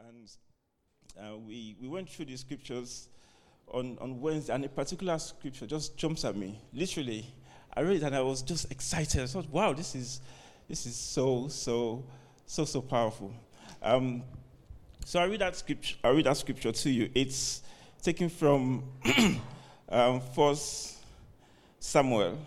and we went through the scriptures on Wednesday, and a particular scripture just jumps at me. Literally, I read it and I was just excited. I thought, wow, this is so powerful. So I read that scripture to you. It's taken from 1 Samuel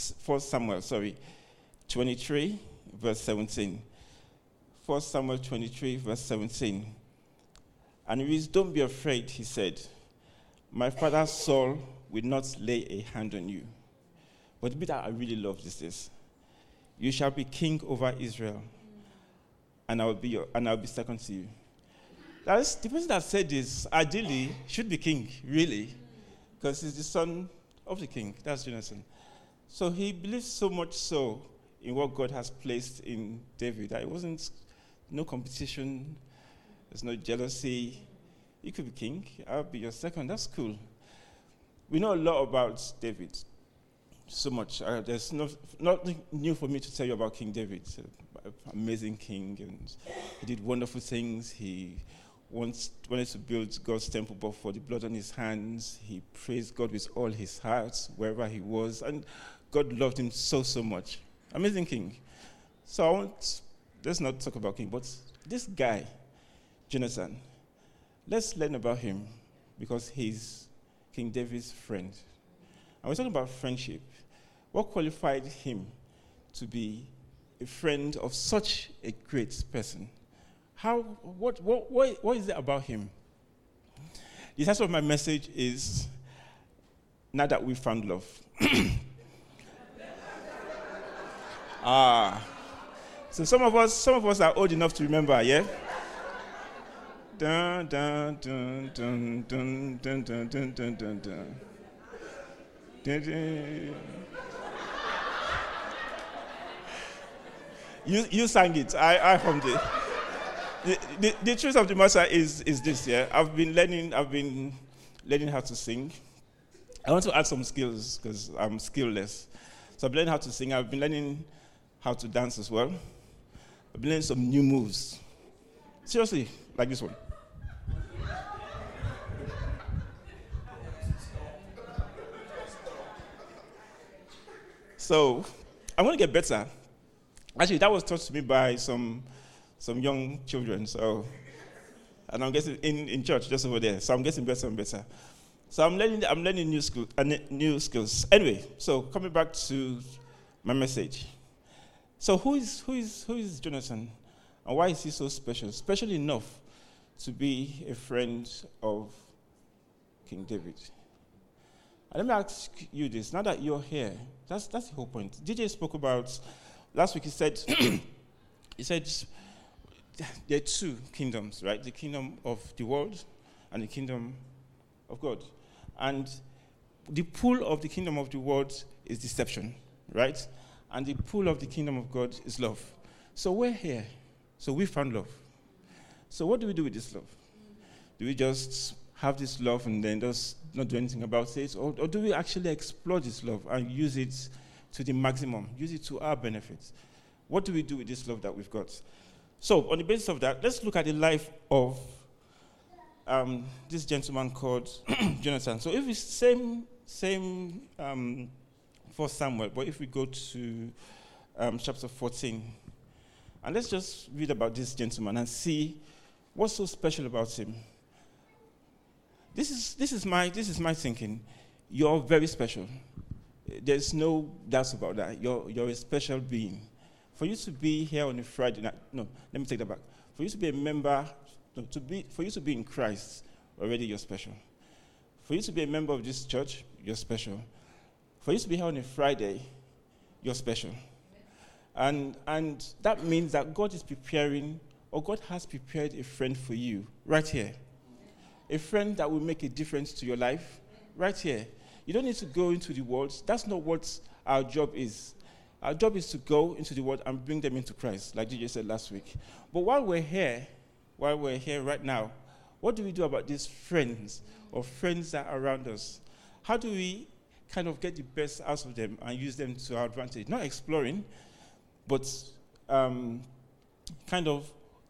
23, verse 17. 1 Samuel 23, verse 17. And it reads, "Don't be afraid," he said. "My father Saul will not lay a hand on you." But the bit that I really love is this: "You shall be king over Israel, and I'll be second to you." That's the person that said this. Ideally, should be king, really, because he's the son of the king. That's Jonathan. So he believes so much so in what God has placed in David that it wasn't no competition. There's no jealousy. You could be king. I'll be your second. That's cool. We know a lot about David. So much. There's nothing new for me to tell you about King David. Amazing king, and he did wonderful things. He wanted to build God's temple, but for the blood on his hands, he praised God with all his heart wherever he was, and God loved him so much. Amazing king. So let's not talk about king, but this guy, Jonathan, let's learn about him because he's King David's friend. And we're talking about friendship. What qualified him to be a friend of such a great person? What is it about him? The title of my message is "Now That We Found Love." So some of us are old enough to remember, yeah? Dun dun dun dun dun dun dun dun dun dun dun. Dun, dun. You sang it. I hummed it. The truth of the matter is this, yeah. I've been learning how to sing. I want to add some skills because I'm skillless. So I've learned how to sing. I've been learning how to dance as well. I've been learning some new moves. Seriously, like this one. So I want to get better. Actually, that was taught to me by some young children. So, and I'm getting in church just over there. So I'm getting better and better. So I'm learning new skills. Anyway, so coming back to my message. So who is Jonathan, and why is he so special? Special enough to be a friend of King David. And let me ask you this: now that you're here, that's the whole point. DJ spoke about last week. He said there are two kingdoms, right? The kingdom of the world and the kingdom of God. And the pull of the kingdom of the world is deception, right? And the pull of the kingdom of God is love. So we're here. So we found love. So what do we do with this love? Do we just have this love and then just not do anything about it? Or do we actually explore this love and use it to the maximum, use it to our benefit? What do we do with this love that we've got? So on the basis of that, let's look at the life of this gentleman called Jonathan. So if it's same 1 Samuel, but if we go to chapter 14, and let's just read about this gentleman and see what's so special about him. This is my thinking. You're very special. There's no doubt about that. You're a special being. For you to be here on a Friday night, no, let me take that back. For you to be a member, for you to be in Christ, already you're special. For you to be a member of this church, you're special. For you to be here on a Friday, you're special. And that means that God is preparing, or God has prepared a friend for you right here. A friend that will make a difference to your life right here. You don't need to go into the world. That's not what our job is. Our job is to go into the world and bring them into Christ, like DJ said last week. But while we're here right now, what do we do about these friends or friends that are around us? How do we kind of get the best out of them and use them to our advantage? Not exploring, but kind of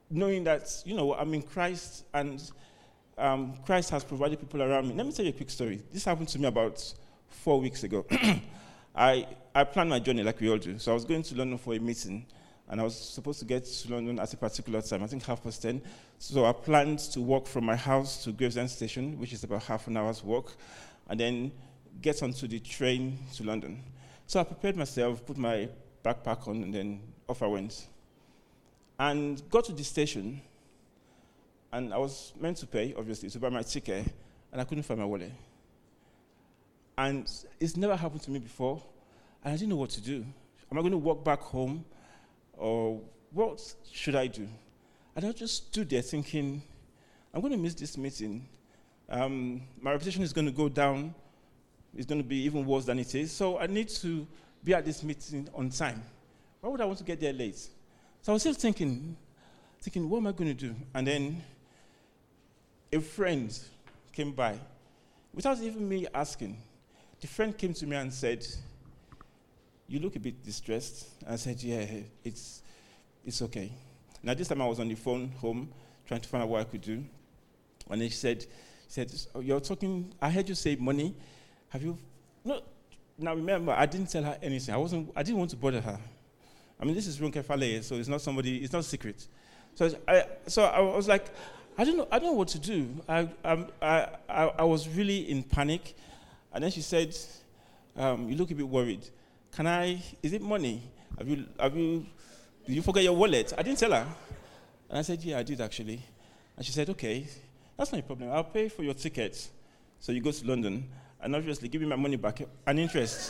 knowing that, I'm in Christ and Christ has provided people around me. Let me tell you a quick story. This happened to me about 4 weeks ago. I planned my journey like we all do. So I was going to London for a meeting, and I was supposed to get to London at a particular time, I think 10:30. So I planned to walk from my house to Gravesend Station, which is about half an hour's walk, and then get onto the train to London. So I prepared myself, put my backpack on, and then off I went. And got to the station, and I was meant to pay, obviously, to buy my ticket, and I couldn't find my wallet. And it's never happened to me before, and I didn't know what to do. Am I going to walk back home, or what should I do? And I just stood there thinking, I'm going to miss this meeting. My reputation is going to go down. It's going to be even worse than it is. So I need to be at this meeting on time. Why would I want to get there late? So I was still thinking, what am I going to do? And then a friend came by, without even me asking. The friend came to me and said, "You look a bit distressed." And I said, "Yeah, it's okay." Now this time I was on the phone home, trying to find out what I could do. And then she said, "Oh, you're talking, I heard you say money. Have you?" No. Now remember, I didn't tell her anything. I didn't want to bother her. I mean, this is Ronke Faleye, so it's not secret. So I was like, I don't know what to do. I was really in panic. And then she said, "You look a bit worried. Is it money? Did you forget your wallet?" I didn't tell her. And I said, "Yeah, I did actually." And she said, "Okay, that's not a problem. I'll pay for your ticket. So you go to London, and obviously give me my money back and interest."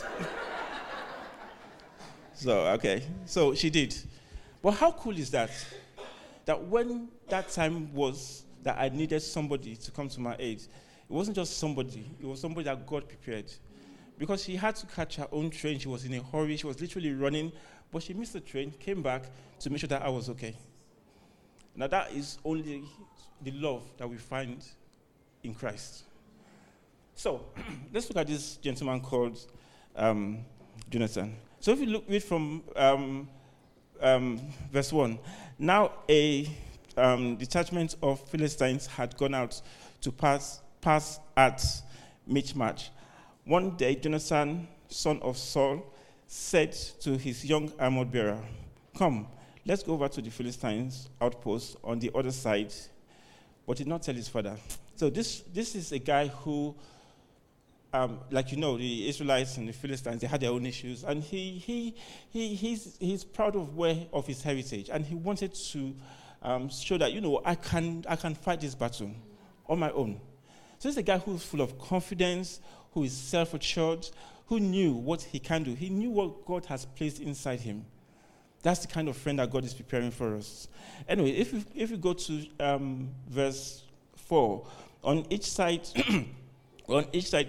So she did. But how cool is that? That when that time was that I needed somebody to come to my aid, it wasn't just somebody, it was somebody that God prepared. Because she had to catch her own train, she was in a hurry, she was literally running, but she missed the train, came back to make sure that I was okay. Now that is only the love that we find in Christ. So, let's look at this gentleman called Jonathan. So if you read from verse 1, now a detachment of Philistines had gone out to pass at Michmash. One day, Jonathan, son of Saul, said to his young armor bearer, "Come, let's go over to the Philistines' outpost on the other side," but did not tell his father. So this is a guy who, the Israelites and the Philistines, they had their own issues, and he's proud of his heritage, and he wanted to show that, I can fight this battle on my own. So he's a guy who's full of confidence, who is self-assured, who knew what he can do. He knew what God has placed inside him. That's the kind of friend that God is preparing for us. Anyway, if we go to verse 4, on each side of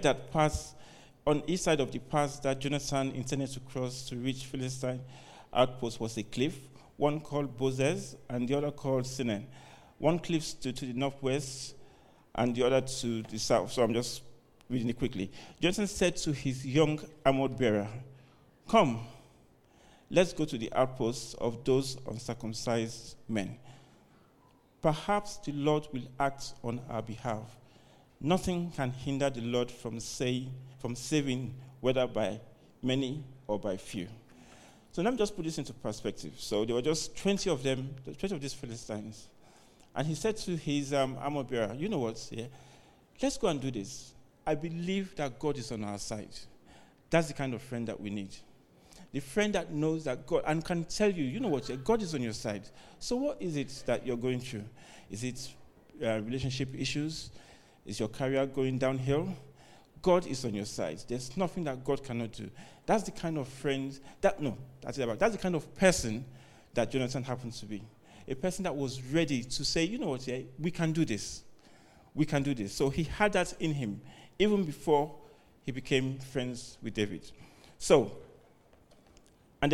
the pass that Jonathan intended to cross to reach Philistine outpost was a cliff, one called Bozez and the other called Sinan. One cliff stood to the northwest and the other to the south. So I'm just reading it quickly. Jonathan said to his young armored bearer, "Come, let's go to the outposts of those uncircumcised men. Perhaps the Lord will act on our behalf. Nothing can hinder the Lord from saving, whether by many or by few." So let me just put this into perspective. So there were just 20 of them, 20 of these Philistines. And he said to his armor bearer, "You know what? Yeah, let's go and do this. I believe that God is on our side." That's the kind of friend that we need. The friend that knows that God, and can tell you, you know what, God is on your side. So what is it that you're going through? Is it relationship issues? Is your career going downhill? God is on your side. There's nothing that God cannot do. That's the kind of friend, that's the kind of person that Jonathan happens to be. A person that was ready to say, you know what, yeah, we can do this. We can do this. So he had that in him, even before he became friends with David. So, and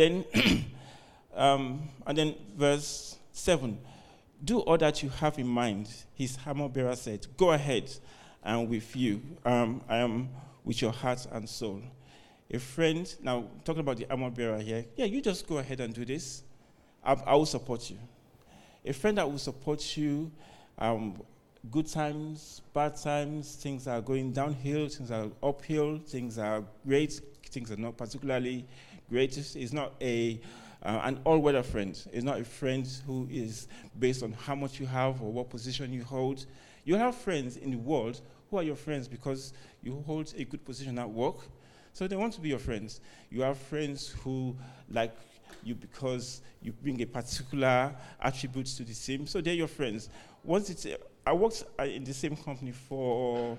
then verse 7, "Do all that you have in mind," his armor bearer said. "Go ahead, and with you. I am with your heart and soul." A friend, now talking about the armor bearer here, yeah, you just go ahead and do this. I will support you. A friend that will support you, good times, bad times, things are going downhill, things are uphill, things are great, things are not particularly great. It's not an all-weather friend. It's not a friend who is based on how much you have or what position you hold. You have friends in the world who are your friends because you hold a good position at work, so they want to be your friends. You have friends who like you because you bring a particular attribute to the team, so they're your friends. I worked in the same company for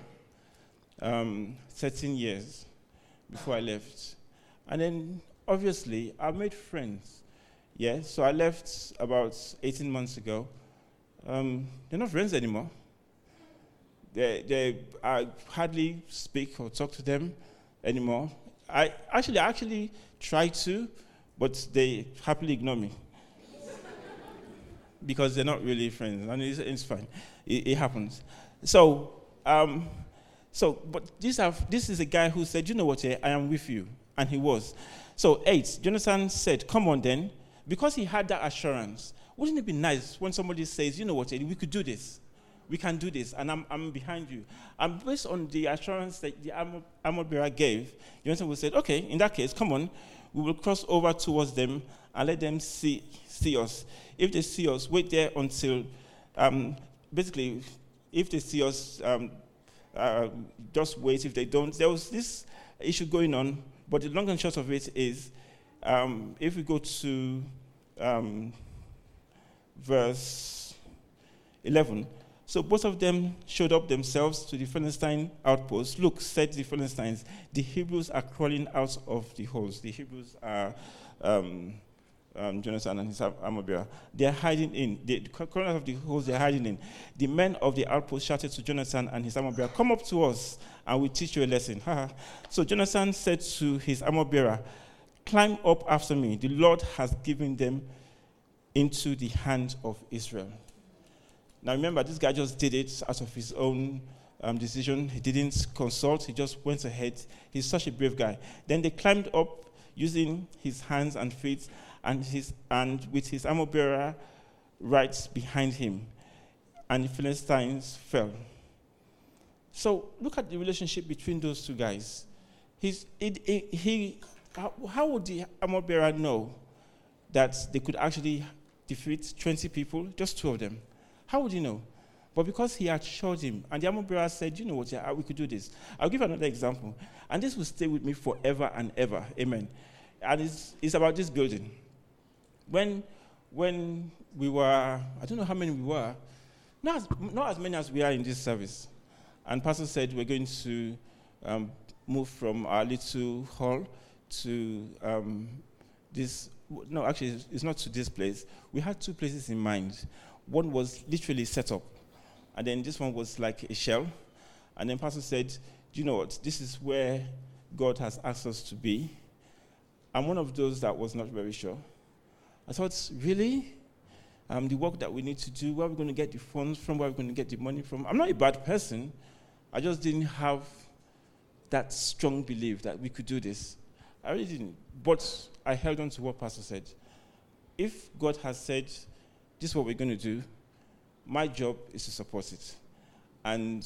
13 years before I left. And then, obviously, I made friends. Yeah, so I left about 18 months ago. They're not friends anymore. I hardly speak or talk to them anymore. I actually try to, but they happily ignore me. Because they're not really friends, and it's fine. It happens. But this is a guy who said, you know what, I am with you. And he was. So 8, Jonathan said, come on then. Because he had that assurance, wouldn't it be nice when somebody says, you know what, we could do this. We can do this, and I'm behind you. And based on the assurance that the armor bearer gave, Jonathan said, okay, in that case, come on, we will cross over towards them and let them see us. If they see us, wait there until, basically, if they see us, just wait. If they don't, there was this issue going on, but the long and short of it is, if we go to verse 11, so both of them showed up themselves to the Philistine outpost. Look, said the Philistines, the Hebrews are crawling out of the holes. The Hebrews are Jonathan and his armor bearer. They are hiding in. The crawling out of the holes they are hiding in. The men of the outpost shouted to Jonathan and his armor bearer, come up to us and we'll teach you a lesson. So Jonathan said to his armor bearer, climb up after me. The Lord has given them into the hand of Israel. Now remember, this guy just did it out of his own decision. He didn't consult. He just went ahead. He's such a brave guy. Then they climbed up using his hands and feet and with his armor bearer right behind him. And the Philistines fell. So look at the relationship between those two guys. How would the armor bearer know that they could actually defeat 20 people, just 2 of them? How would he know? But because he had assured him, and the armor bearer said, you know what, we could do this. I'll give another example. And this will stay with me forever and ever. Amen. And it's about this building. When we were, I don't know how many we were, not as many as we are in this service. And Pastor said we're going to move from our little hall to this. No, actually, it's not to this place. We had 2 places in mind. One was literally set up, and then this one was like a shell. And then Pastor said, do you know what? This is where God has asked us to be. I'm one of those that was not very sure. I thought, really? The work that we need to do, where are we going to get the funds from, where are we going to get the money from? I'm not a bad person. I just didn't have that strong belief that we could do this. I really didn't. But I held on to what Pastor said. If God has said, this is what we're going to do, my job is to support it. And,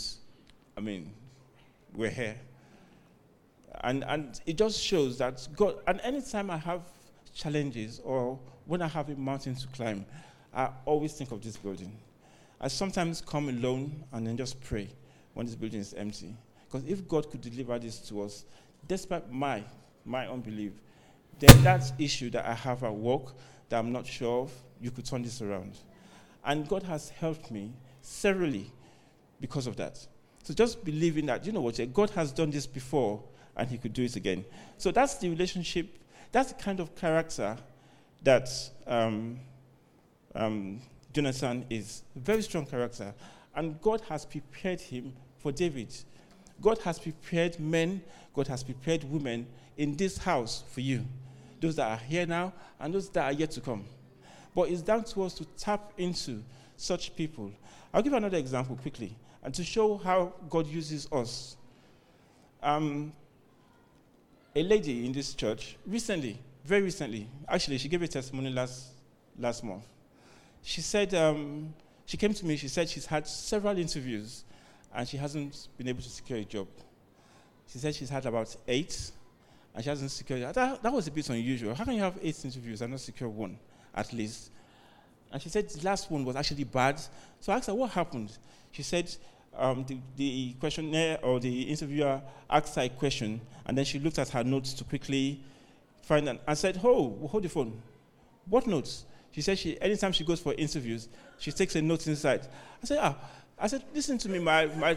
we're here. And it just shows that God, and anytime I have challenges or when I have a mountain to climb, I always think of this building. I sometimes come alone and then just pray when this building is empty. Because if God could deliver this to us, despite my unbelief, then that issue that I have at work that I'm not sure of, you could turn this around. And God has helped me severally because of that. So just believing that, you know what, God has done this before and he could do it again. So that's the relationship, that's the kind of character that Jonathan is. A very strong character. And God has prepared him for David. God has prepared men, God has prepared women in this house for you. Those that are here now and those that are yet to come. But it's down to us to tap into such people. I'll give another example quickly, and to show how God uses us. A lady in this church, very recently, actually, she gave a testimony last month. She said, she came to me, she said she's had several interviews and she hasn't been able to secure a job. She said she's had about 8 and she hasn't secured it. That was a bit unusual. How can you have 8 interviews and not secure one, at least? And she said the last one was actually bad. So I asked her, what happened? She said the questionnaire or the interviewer asked her a question, and then she looked at her notes to quickly find and said, oh, hold the phone. What notes? She said anytime she goes for interviews, she takes a note inside. I said, listen to me, my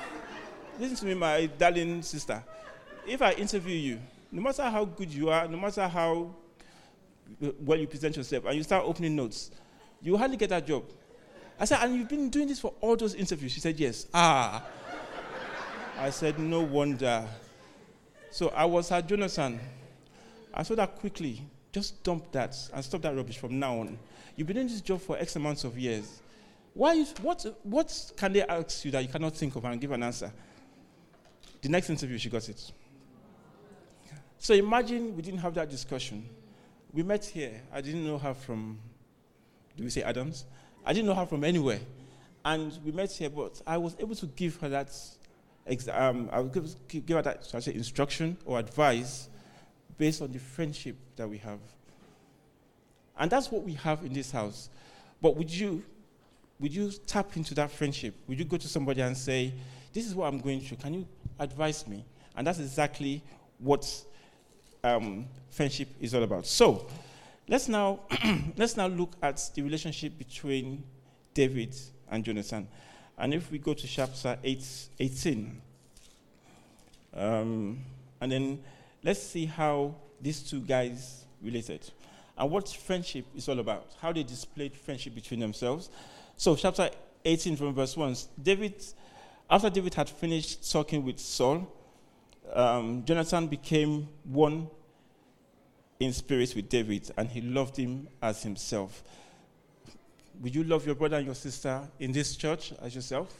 darling sister. If I interview you, no matter how good you are, no matter how well you present yourself, and you start opening notes, you hardly get that job. I said, and you've been doing this for all those interviews? She said, yes. I said, no wonder. So I was her Jonathan. I saw that quickly. Just dump that and stop that rubbish from now on. You've been in this job for X amounts of years. What can they ask you that you cannot think of and give an answer? The next interview, she got it. So imagine we didn't have that discussion. We met here. I didn't know her from, do we say Adams? I didn't know her from anywhere. And we met here, but I was able to give her that, I was give her that, so I say, instruction or advice based on the friendship that we have. And that's what we have in this house. But would you tap into that friendship? Would you go to somebody and say, this is what I'm going through, can you advise me? And that's exactly what friendship is all about. So, let's now look at the relationship between David and Jonathan. And if we go to chapter 18, and then let's see how these two guys related and what friendship is all about, how they displayed friendship between themselves. So chapter 18 from verse 1, after David had finished talking with Saul, Jonathan became one in spirit with David, and he loved him as himself. Would you love your brother and your sister in this church as yourself?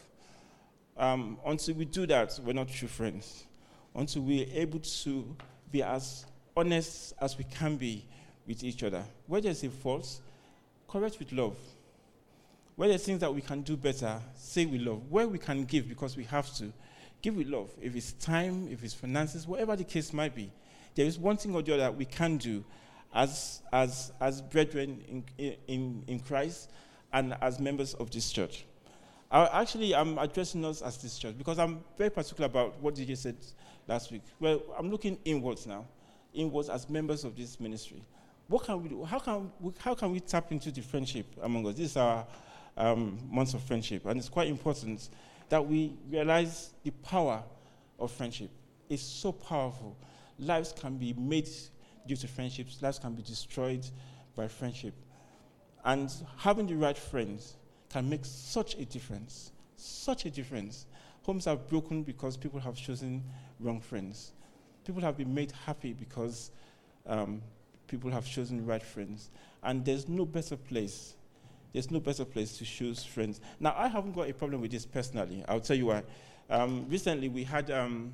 Until we do that, we're not true friends. Until we're able to be as honest as we can be with each other. Where there's a fault, correct with love. Where there's things that we can do better, say with love. Where we can give because we have to, give with love. If it's time, if it's finances, whatever the case might be, there is one thing or the other we can do as brethren in Christ and as members of this church. I'm addressing us as this church because I'm very particular about what DJ said last week. Well, I'm looking inwards now, inwards as members of this ministry. What can we do? How can we tap into the friendship among us? This is our month of friendship, and it's quite important that we realize the power of friendship. It's so powerful. Lives can be made due to friendships. Lives can be destroyed by friendship. And having the right friends can make such a difference. Such a difference. Homes are broken because people have chosen wrong friends. People have been made happy because people have chosen the right friends. And there's no better place. There's no better place to choose friends. Now, I haven't got a problem with this personally. I'll tell you why. Recently, we had...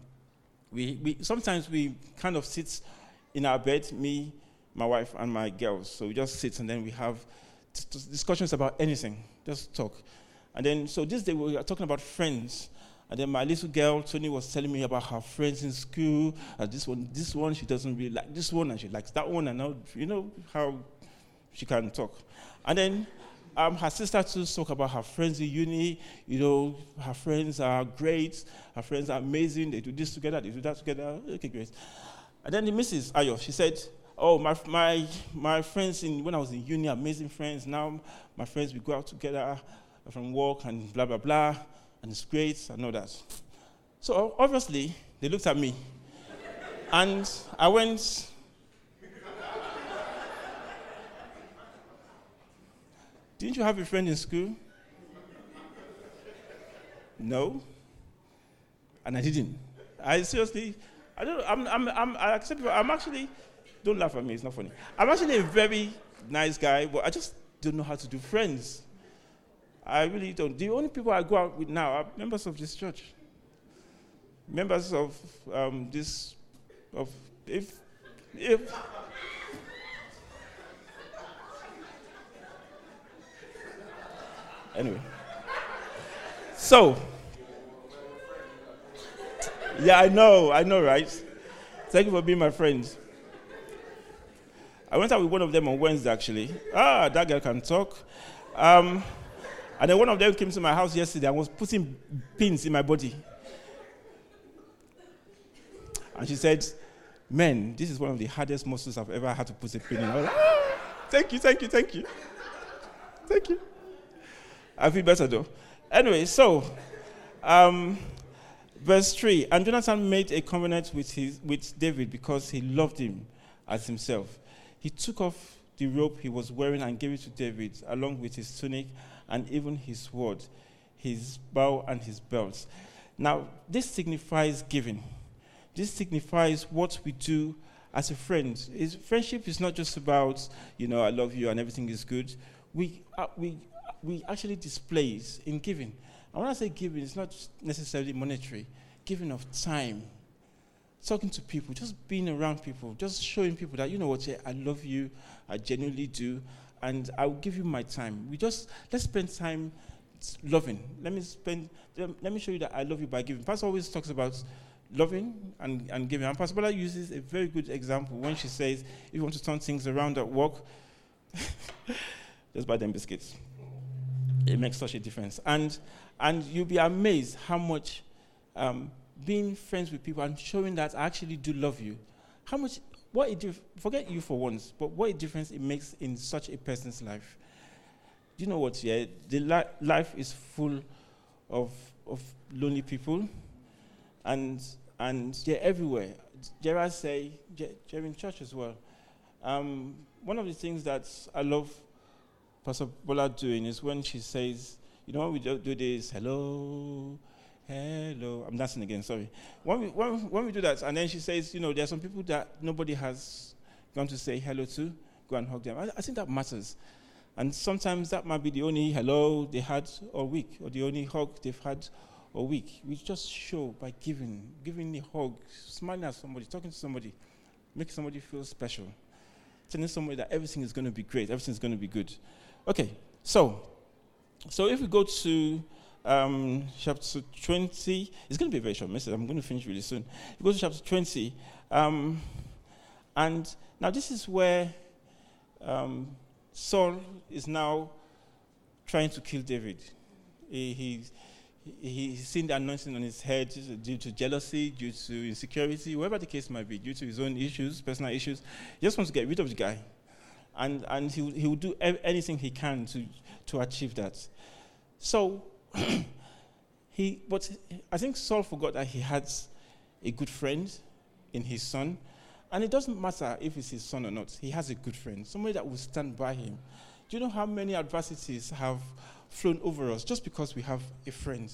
sometimes we kind of sit in our bed, me, my wife, and my girls. So we just sit and then we have discussions about anything, just talk. And then, so this day we were talking about friends. And then my little girl, Tony, was telling me about her friends in school. This one, she doesn't really like this one, and she likes that one. And now, you know how she can talk. And then her sister too spoke about her friends in uni. You know, her friends are great. Her friends are amazing. They do this together. They do that together. Okay, great. And then the Mrs. Ayo, she said, "Oh, my friends when I was in uni, amazing friends. Now my friends, we go out together from work and blah blah blah, and it's great and all that." So obviously they looked at me, and I went. Didn't you have a friend in school? No. And I didn't. I seriously, I accept. I'm actually, don't laugh at me. It's not funny. I'm actually a very nice guy, but I just don't know how to do friends. I really don't. The only people I go out with now are members of this church. Members of if Anyway. So, yeah, I know, right? Thank you for being my friend. I went out with one of them on Wednesday, actually. That girl can talk. And then one of them came to my house yesterday and was putting pins in my body. And she said, "Man, this is one of the hardest muscles I've ever had to put a pin in." I was like, thank you. I feel better though. Anyway, so, verse 3, and Jonathan made a covenant with David because he loved him as himself. He took off the robe he was wearing and gave it to David, along with his tunic and even his sword, his bow and his belt. Now, this signifies giving. This signifies what we do as a friend. Friendship is not just about, I love you and everything is good. We actually display it in giving. And when I say giving, it's not necessarily monetary. Giving of time. Talking to people, just being around people, just showing people that, I love you, I genuinely do, and I will give you my time. Let's spend time loving. Let me show you that I love you by giving. Pastor always talks about loving and giving. And Pastor Bola uses a very good example when she says, if you want to turn things around at work, just buy them biscuits. It makes such a difference. And you'll be amazed how much being friends with people and showing that I actually do love you, forget you for once, but what a difference it makes in such a person's life. Do you know what, the life is full of lonely people, and they're everywhere. Gerard say, they're in church as well. One of the things that I love Pastor Bola doing is when she says, when we do this, hello, I'm dancing again, sorry. When we do that, and then she says, there are some people that nobody has gone to say hello to, go and hug them. I think that matters. And sometimes that might be the only hello they had all week, or the only hug they've had all week. We just show by giving a hug, smiling at somebody, talking to somebody, making somebody feel special, telling somebody that everything is going to be great, everything's going to be good. Okay, so if we go to chapter 20, it's going to be a very short message. I'm going to finish really soon. We go to chapter 20, and now this is where Saul is now trying to kill David. He's seen the anointing on his head due to jealousy, due to insecurity, whatever the case might be, due to his own issues, personal issues. He just wants to get rid of the guy, and he will do anything he can to achieve that. So. But I think Saul forgot that he had a good friend in his son. And it doesn't matter if it's his son or not. He has a good friend, somebody that will stand by him. Do you know how many adversities have flown over us just because we have a friend?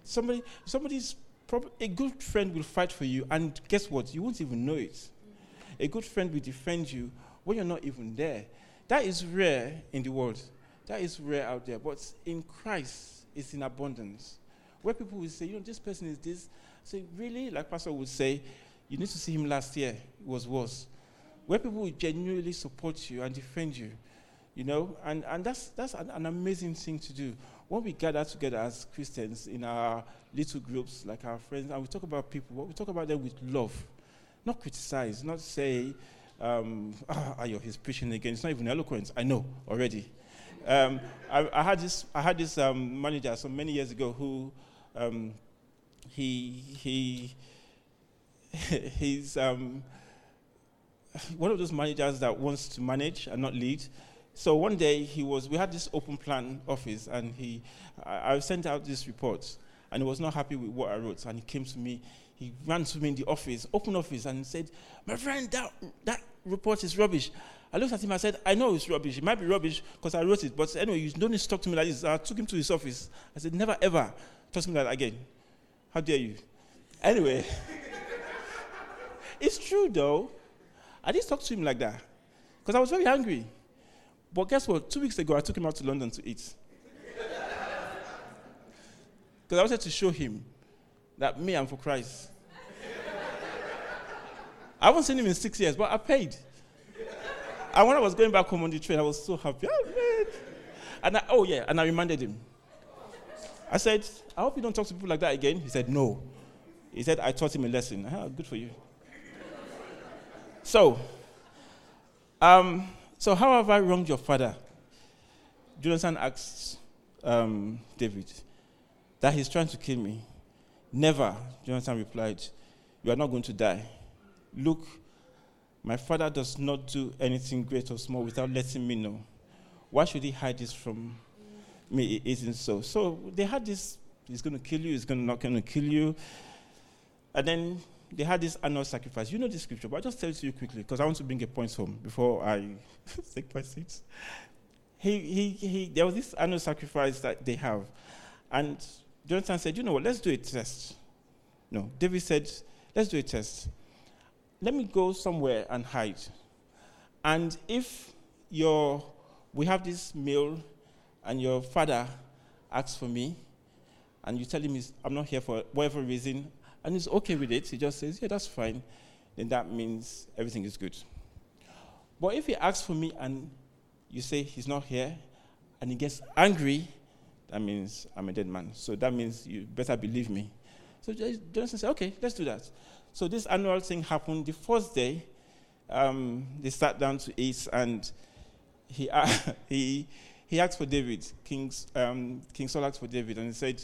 A good friend will fight for you, and guess what? You won't even know it. A good friend will defend you when you're not even there. That is rare in the world. That is rare out there. But in Christ, it's in abundance. Where people will say, this person is this. Say, really? Like Pastor would say, you need to see him last year. It was worse. Where people will genuinely support you and defend you, and that's an amazing thing to do. When we gather together as Christians in our little groups, like our friends, and we talk about people, we talk about them with love, not criticize, not say, he's preaching again. It's not even eloquent. I know already. I had this manager so many years ago who he's one of those managers that wants to manage and not lead. So one day we had this open plan office, and I sent out this report, and he was not happy with what I wrote, and he came to me. He ran to me in the office, open office, and said, "My friend, that report is rubbish." I looked at him, I said, "I know it's rubbish. It might be rubbish because I wrote it. But anyway, you don't need to talk to me like this." I took him to his office. I said, "Never, ever talk to me like that again. How dare you?" Anyway, it's true, though. I didn't talk to him like that because I was very angry. But guess what? 2 weeks ago, I took him out to London to eat. Because I wanted to show him that I'm for Christ. I haven't seen him in 6 years, but I paid. And when I was going back home on the train, I was so happy. Oh, man. And I reminded him, I said, I hope you don't talk to people like that again. He said, no. He said, I taught him a lesson. Good for you. So how have I wronged your father? Jonathan asked David that he's trying to kill me. Never, Jonathan replied, you are not going to die. Look, my father does not do anything great or small without letting me know. Why should he hide this from me? It isn't so. So they had this, he's going to kill you, he's not going to kill you. And then they had this annual sacrifice. You know this scripture, but I'll just tell it to you quickly because I want to bring a point home before I take my seat. There was this annual sacrifice that they have. And Jonathan said, you know what, let's do a test. No, David said, let's do a test. Let me go somewhere and hide. And if we have this meal and your father asks for me and you tell him I'm not here for whatever reason and he's okay with it, he just says, yeah, that's fine, then that means everything is good. But if he asks for me and you say he's not here and he gets angry, that means I'm a dead man. So that means you better believe me. So Jonathan said, okay, let's do that. So this annual thing happened. The first day, they sat down to eat, and he asked for David. King Saul asked for David, and he said,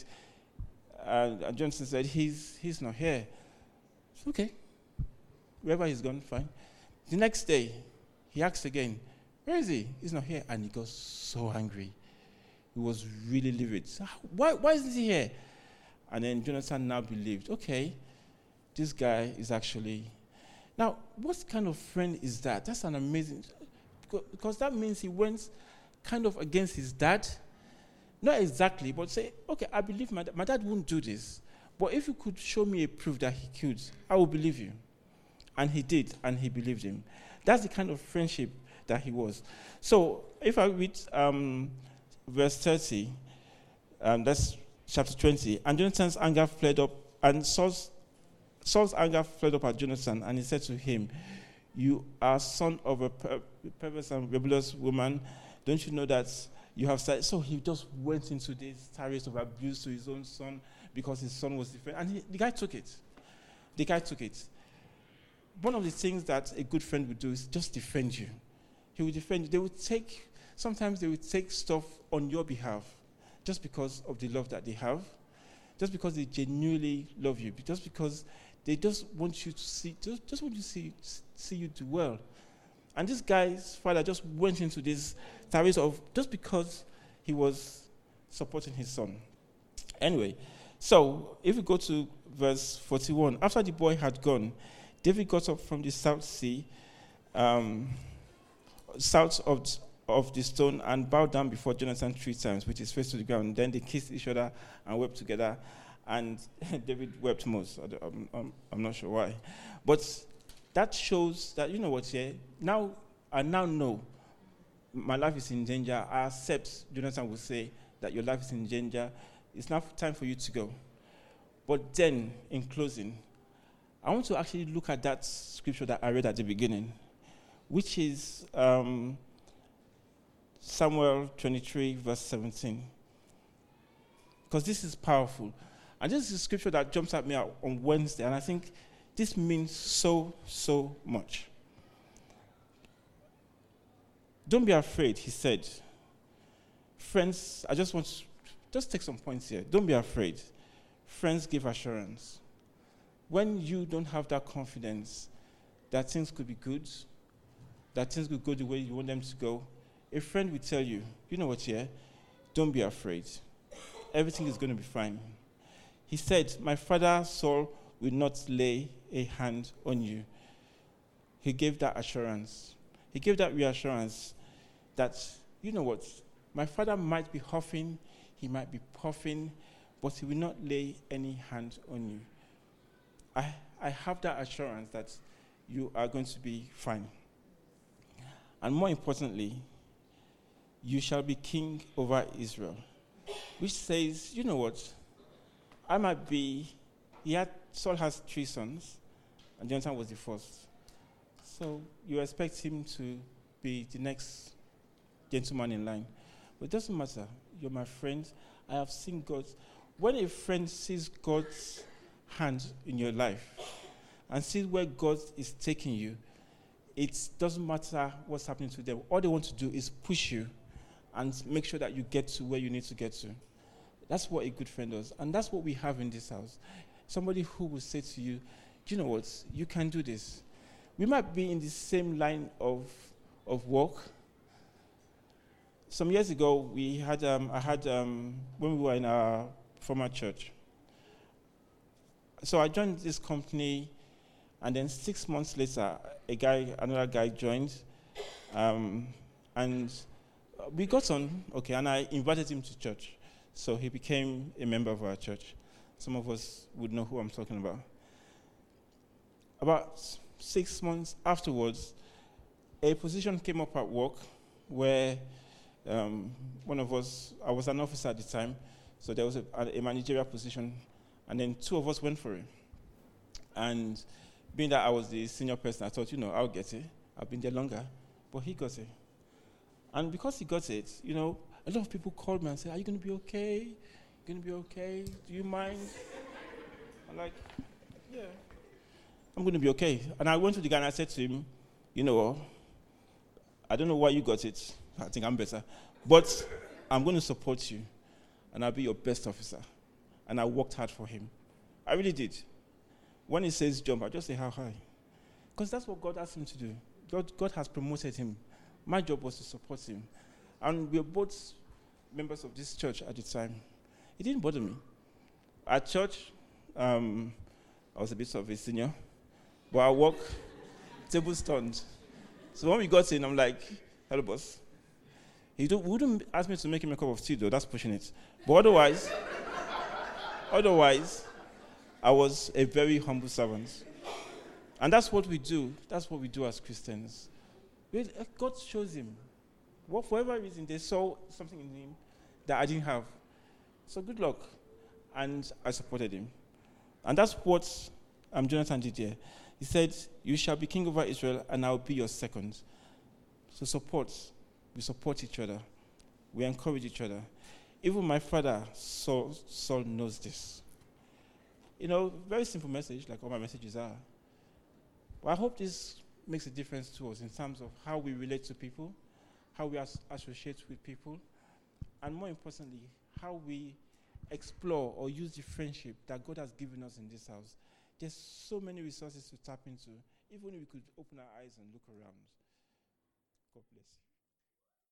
and Jonathan said, he's not here. It's okay. Wherever he's gone, fine. The next day, he asked again, where is he? He's not here. And he got so angry. He was really livid. So, why isn't he here? And then Jonathan now believed, okay, this guy is actually... Now, what kind of friend is that? That's an amazing... Because that means he went kind of against his dad. Not exactly, but say, okay, I believe my dad wouldn't do this. But if you could show me a proof that he could, I will believe you. And he did, and he believed him. That's the kind of friendship that he was. So, if I read verse 30, that's chapter 20, and Jonathan's anger flared up, and Saul's anger flared up at Jonathan, and he said to him, you are son of a perverse and rebellious woman. Don't you know that you have started? So he just went into this tirade of abuse to his own son because his son was different. And the guy took it. One of the things that a good friend would do is just defend you. He would defend you. Sometimes they would take stuff on your behalf just because of the love that they have, just because they genuinely love you, just because they just want you to see, just want you to see you do well. And this guy's father just went into this tirade of just because he was supporting his son. Anyway, so if we go to verse 41, after the boy had gone, David got up from the south of the stone and bowed down before Jonathan 3 times with his face to the ground. Then they kissed each other and wept together. And David wept most. I'm not sure why. But that shows that, you know what, I now know my life is in danger. I accept, Jonathan will say, that your life is in danger. It's now time for you to go. But then, in closing, I want to actually look at that scripture that I read at the beginning, which is Samuel 23, verse 17. Because this is powerful. And this is a scripture that jumps at me on Wednesday, and I think this means so, so much. Don't be afraid, he said. Friends, I just want to just take some points here. Don't be afraid. Friends give assurance. When you don't have that confidence that things could be good, that things could go the way you want them to go, a friend will tell you, you know what, don't be afraid. Everything is going to be fine. He said, my father Saul will not lay a hand on you. He gave that assurance. He gave that reassurance that, you know what, my father might be huffing, he might be puffing, but he will not lay any hand on you. I have that assurance that you are going to be fine. And more importantly, you shall be king over Israel. Which says, you know what, Saul has 3 sons, and Jonathan was the first. So you expect him to be the next gentleman in line. But it doesn't matter. You're my friend. I have seen God. When a friend sees God's hand in your life and sees where God is taking you, it doesn't matter what's happening to them. All they want to do is push you and make sure that you get to where you need to get to. That's what a good friend does. And that's what we have in this house. Somebody who will say to you, do you know what? You can do this. We might be in the same line of work. Some years ago, when we were in our former church. So I joined this company, and then 6 months later, another guy joined, and we got on, okay, and I invited him to church. So he became a member of our church. Some of us would know who I'm talking about. About 6 months afterwards, a position came up at work where one of us, I was an officer at the time, so there was a managerial position, and then 2 of us went for it. And being that I was the senior person, I thought, I'll get it. I've been there longer. But he got it. And because he got it, a lot of people called me and said, are you going to be okay? You going to be okay? Do you mind? I'm like, yeah, I'm going to be okay. And I went to the guy and I said to him, I don't know why you got it. I think I'm better. But I'm going to support you, and I'll be your best officer. And I worked hard for him. I really did. When he says jump, I just say how high. Because that's what God asked him to do. God has promoted him. My job was to support him. And we were both members of this church at the time. It didn't bother me. At church, I was a bit of a senior. But at work, tables turned. So when we got in, I'm like, hello, boss. He wouldn't ask me to make him a cup of tea, though. That's pushing it. But otherwise, I was a very humble servant. And that's what we do. That's what we do as Christians. God shows him. For whatever reason, they saw something in him that I didn't have. So good luck. And I supported him. And that's what Jonathan did here. He said, you shall be king over Israel, and I'll be your second. So support. We support each other. We encourage each other. Even my father, Saul knows this. Very simple message, like all my messages are. But I hope this makes a difference to us in terms of how we relate to people, how we associate with people, and more importantly, how we explore or use the friendship that God has given us in this house. There's so many resources to tap into, even if we could open our eyes and look around. God bless you.